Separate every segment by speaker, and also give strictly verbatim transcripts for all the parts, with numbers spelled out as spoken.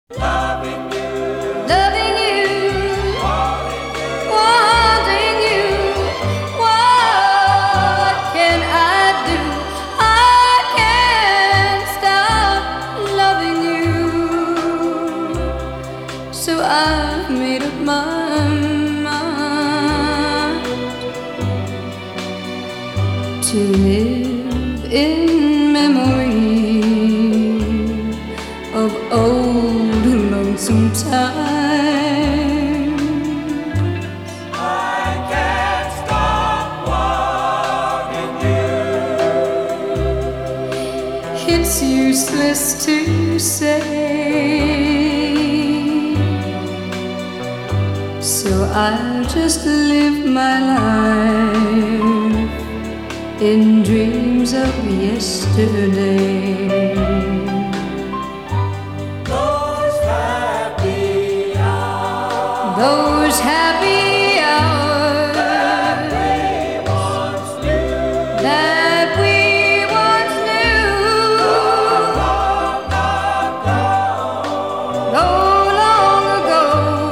Speaker 1: Loving you,
Speaker 2: loving you, wanting you. What can I do? I can't stop loving you. So I've made up my mind to live in memory of old lonesome times.
Speaker 1: I can't stop wanting you.
Speaker 2: It's useless to say, so I'll just live my life in dreams of yesterday. Those happy hours that we once knew, oh, long ago,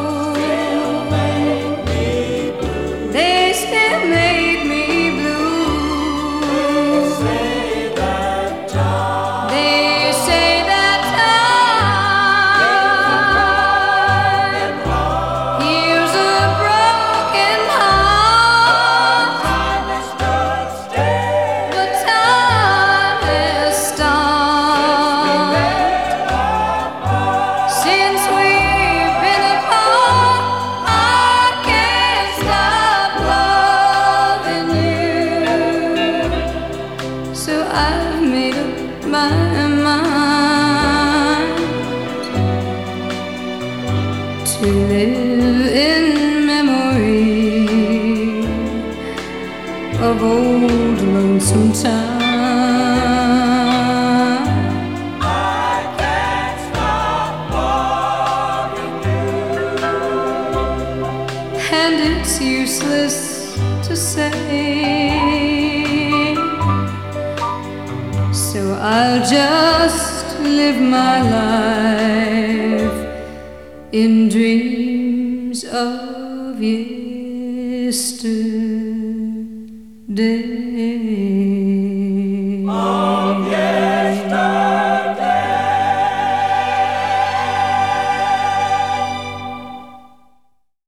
Speaker 2: they still make me blue. They say that time heals a broken heart, but time has stopped since we've been apart. I can't stop loving you, so I've made up my mind to live in memory of old lonesome time.
Speaker 1: I can't stop wanting you.
Speaker 2: And it's useless to say, so I'll just live my life in dreams of yesterday.